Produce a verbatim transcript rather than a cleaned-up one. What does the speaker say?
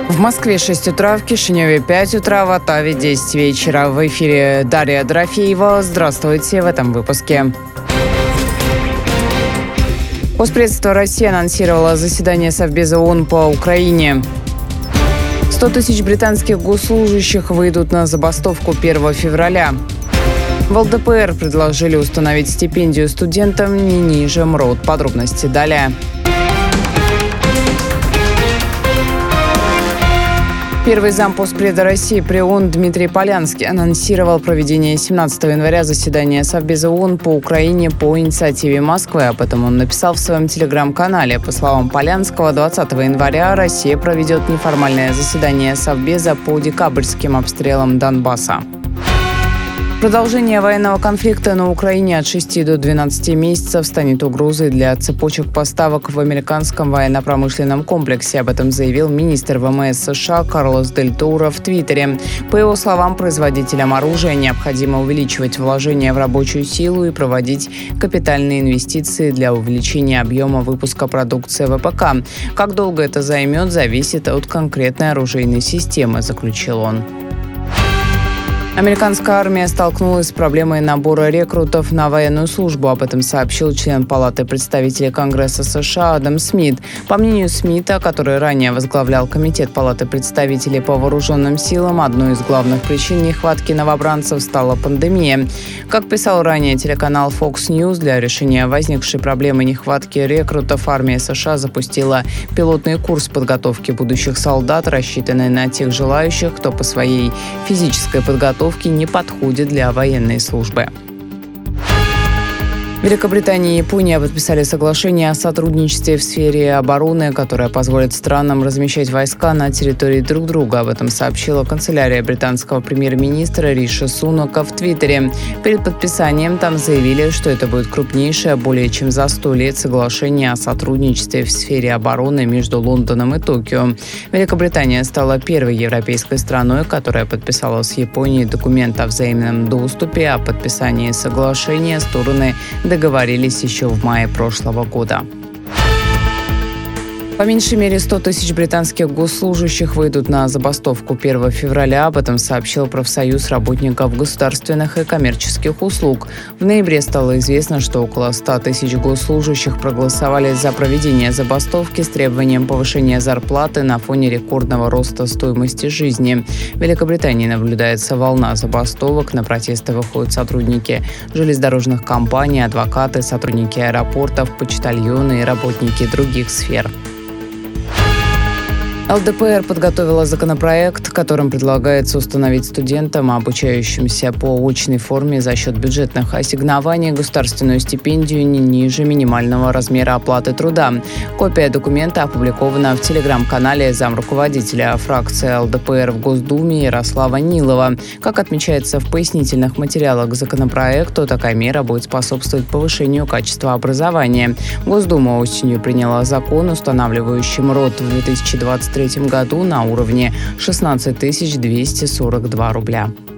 В Москве шесть утра, в Кишиневе пять утра, в Оттаве десять вечера. В эфире Дарья Дорофеева. Здравствуйте в этом выпуске. Госпредство России анонсировало заседание Совбеза ООН по Украине. сто тысяч британских госслужащих выйдут на забастовку первого февраля. В эл дэ пэ эр предложили установить стипендию студентам не ниже МРОТ. Подробности далее. Первый зам Госпреда России при ООН Дмитрий Полянский анонсировал проведение семнадцатого января заседания Совбеза ООН по Украине по инициативе Москвы. Об этом он написал в своем телеграм-канале. По словам Полянского, двадцатого января Россия проведет неформальное заседание Совбеза по декабрьским обстрелам Донбасса. Продолжение военного конфликта на Украине от шести до двенадцати месяцев станет угрозой для цепочек поставок в американском военно-промышленном комплексе. Об этом заявил министр вэ эм эс США Карлос Дель Торо в Твиттере. По его словам, производителям оружия необходимо увеличивать вложения в рабочую силу и проводить капитальные инвестиции для увеличения объема выпуска продукции вэ пэ ка. Как долго это займет, зависит от конкретной оружейной системы, заключил он. Американская армия столкнулась с проблемой набора рекрутов на военную службу. Об этом сообщил член Палаты представителей Конгресса США Адам Смит. По мнению Смита, который ранее возглавлял Комитет Палаты представителей по вооруженным силам, одной из главных причин нехватки новобранцев стала пандемия. Как писал ранее телеканал Fox News, для решения возникшей проблемы нехватки рекрутов армия США запустила пилотный курс подготовки будущих солдат, рассчитанный на тех желающих, кто по своей физической подготовке не подходит для военной службы. Великобритания и Япония подписали соглашение о сотрудничестве в сфере обороны, которое позволит странам размещать войска на территории друг друга. Об этом сообщила канцелярия британского премьер-министра Риши Сунака в Твиттере. Перед подписанием там заявили, что это будет крупнейшее более чем за сто лет соглашение о сотрудничестве в сфере обороны между Лондоном и Токио. Великобритания стала первой европейской страной, которая подписала с Японией документ о взаимном доступе. О подписании соглашения стороны договорились еще в мае прошлого года. По меньшей мере сто тысяч британских госслужащих выйдут на забастовку первого февраля. Об этом сообщил профсоюз работников государственных и коммерческих услуг. В ноябре стало известно, что около ста тысяч госслужащих проголосовали за проведение забастовки с требованием повышения зарплаты на фоне рекордного роста стоимости жизни. В Великобритании наблюдается волна забастовок. На протесты выходят сотрудники железнодорожных компаний, адвокаты, сотрудники аэропортов, почтальоны и работники других сфер. эл дэ пэ эр подготовила законопроект, которым предлагается установить студентам, обучающимся по очной форме за счет бюджетных ассигнований, государственную стипендию не ниже минимального размера оплаты труда. Копия документа опубликована в телеграм-канале замруководителя фракции эл дэ пэ эр в Госдуме Ярослава Нилова. Как отмечается в пояснительных материалах к законопроекту, такая мера будет способствовать повышению качества образования. Госдума осенью приняла закон, устанавливающий МРОТ в две тысячи двадцать третьем году на уровне шестнадцать тысяч двести сорок два рубля.